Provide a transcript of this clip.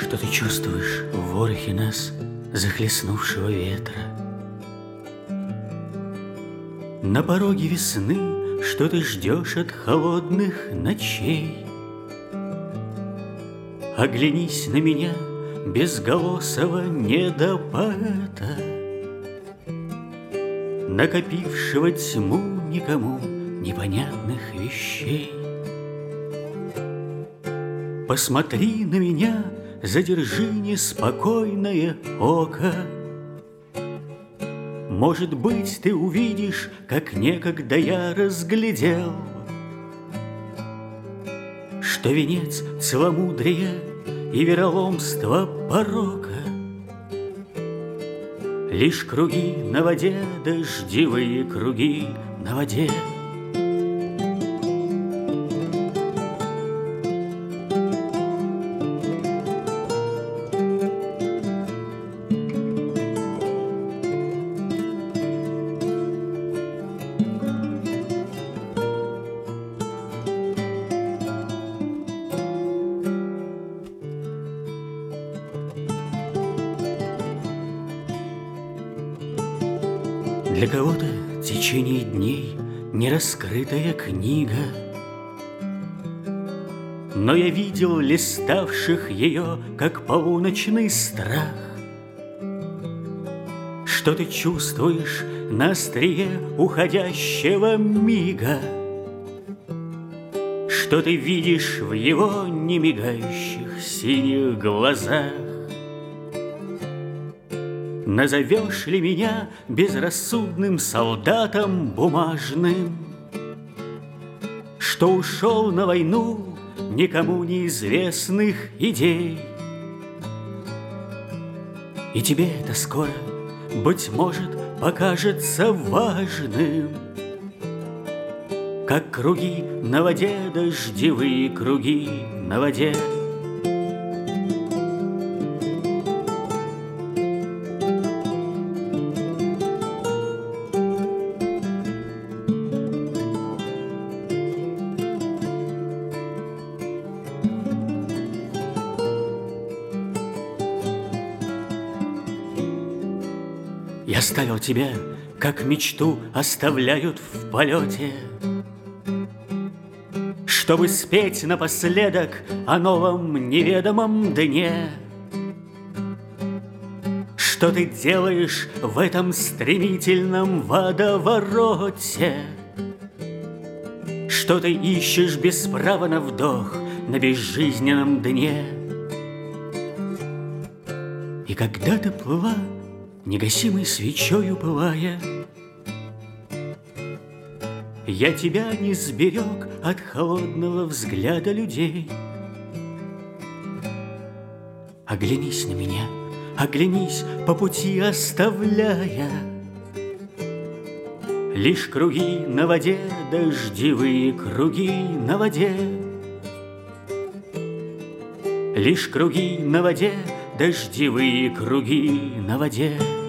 Что ты чувствуешь в ворохе нас захлестнувшего ветра? На пороге весны, что ты ждешь от холодных ночей? Оглянись на меня, безголосого недопоэта, накопившего тьму никому непонятных вещей. Посмотри на меня, задержи неспокойное око. Может быть, ты увидишь, как некогда я разглядел, что венец целомудрия и вероломства порока лишь круги на воде, дождевые круги на воде. Для кого-то течение дней нераскрытая книга, но я видел листавших ее, как полуночный страх. Что ты чувствуешь на острие уходящего мига? Что ты видишь в его немигающих синих глазах? Назовешь ли меня безрассудным солдатом бумажным, что ушел на войну никому неизвестных идей? И тебе это скоро, быть может, покажется важным, как круги на воде, дождевые круги на воде. Я оставил тебя, как мечту оставляют в полете, чтобы спеть напоследок о новом неведомом дне. Что ты делаешь в этом стремительном водовороте? Что ты ищешь без права на вдох на безжизненном дне? И когда ты плыла, негасимой свечою пылая, я тебя не сберег от холодного взгляда людей. Оглянись на меня, оглянись, по пути оставляя лишь круги на воде, дождевые круги на воде. Лишь круги на воде, дождевые круги на воде.